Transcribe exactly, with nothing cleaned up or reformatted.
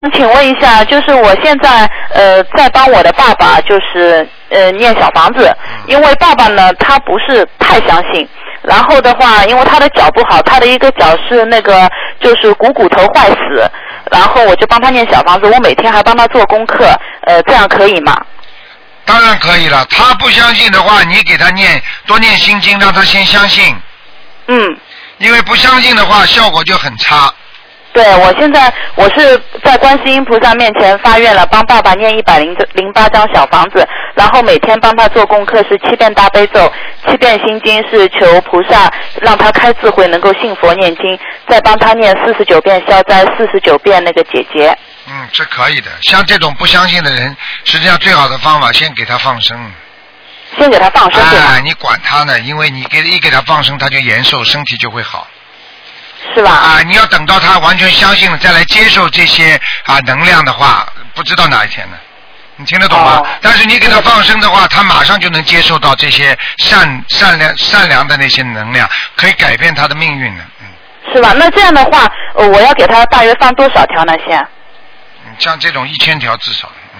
请问一下，就是我现在呃在帮我的爸爸，就是呃念小房子，因为爸爸呢他不是太相信，然后的话，因为他的脚不好，他的一个脚是那个就是股骨头坏死，然后我就帮他念小房子，我每天还帮他做功课，呃，这样可以吗？ 当然可以了，他不相信的话，你给他念多念心经，让他先相信。 嗯。 因为不相信的话，效果就很差。 对，我现在我是在观世音菩萨面前发愿了，帮爸爸念一百零零八张小房子，然后每天帮他做功课是七遍大悲咒，七遍心经是求菩萨让他开智慧，能够信佛念经，再帮他念四十九遍消灾，四十九遍那个解结。 嗯，是可以的。像这种不相信的人，实际上最好的方法，先给他放生。 先给他放生，对吗？ 哎，你管他呢，因为你给一给他放生，他就延寿，身体就会好。 是吧？ 啊，你要等到他完全相信了，再来接受这些啊能量的话，不知道哪一天呢？你听得懂吗？哦、但是你给他放生的话，他马上就能接受到这些善善良善良的那些能量，可以改变他的命运的。嗯。 是吧？那这样的话，呃、我要给他大约放多少条呢？先？ 嗯，像这种一千条至少。